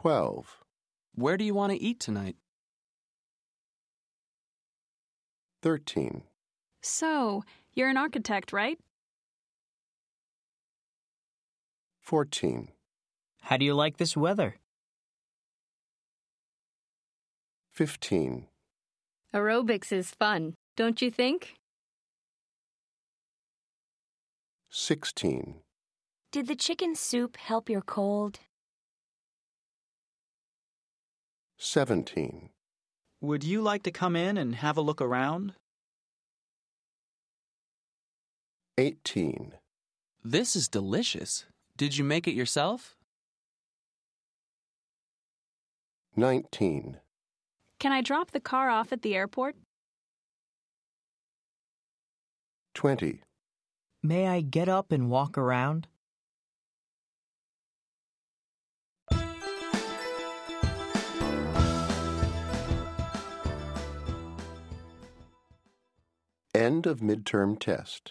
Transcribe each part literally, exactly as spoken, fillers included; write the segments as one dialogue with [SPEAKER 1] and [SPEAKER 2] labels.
[SPEAKER 1] twelve.
[SPEAKER 2] Where do you want to eat tonight?
[SPEAKER 1] thirteen.
[SPEAKER 3] So, you're an architect, right?
[SPEAKER 1] fourteen.
[SPEAKER 4] How do you like this weather?
[SPEAKER 1] fifteen.
[SPEAKER 5] Aerobics is fun, don't you think?
[SPEAKER 1] sixteen.
[SPEAKER 6] Did the chicken soup help your cold?
[SPEAKER 1] seventeen.
[SPEAKER 7] Would you like to come in and have a look around?
[SPEAKER 1] eighteen.
[SPEAKER 2] This is delicious. Did you make it yourself?
[SPEAKER 1] nineteen.
[SPEAKER 3] Can I drop the car off at the airport?
[SPEAKER 1] twenty.
[SPEAKER 4] May I get up and walk around?
[SPEAKER 1] End of midterm test.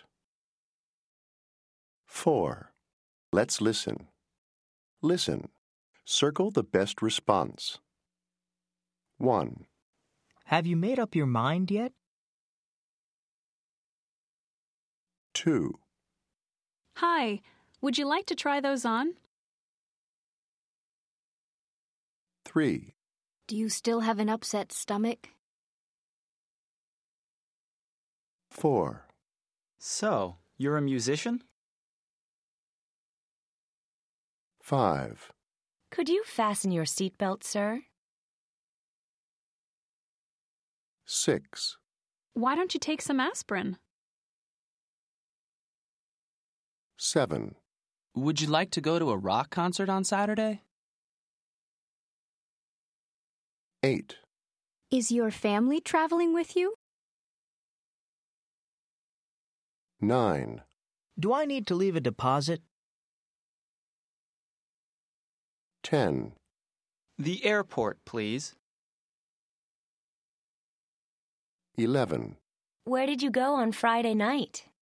[SPEAKER 1] four. Let's listen. Listen. Circle the best response. one.
[SPEAKER 4] Have you made up your mind yet?
[SPEAKER 1] two.
[SPEAKER 3] Hi, would you like to try those on?
[SPEAKER 1] three.
[SPEAKER 5] Do you still have an upset stomach?
[SPEAKER 1] four.
[SPEAKER 7] So, you're a musician?
[SPEAKER 1] five.
[SPEAKER 6] Could you fasten your seatbelt, sir?
[SPEAKER 1] six.
[SPEAKER 3] Why don't you take some aspirin?
[SPEAKER 1] seven.
[SPEAKER 2] Would you like to go to a rock concert on Saturday?
[SPEAKER 1] eight.
[SPEAKER 5] Is your family traveling with you?
[SPEAKER 1] nine.
[SPEAKER 4] Do I need to leave a deposit?
[SPEAKER 1] ten.
[SPEAKER 7] The airport, please.
[SPEAKER 1] eleven.
[SPEAKER 6] Where did you go on Friday night?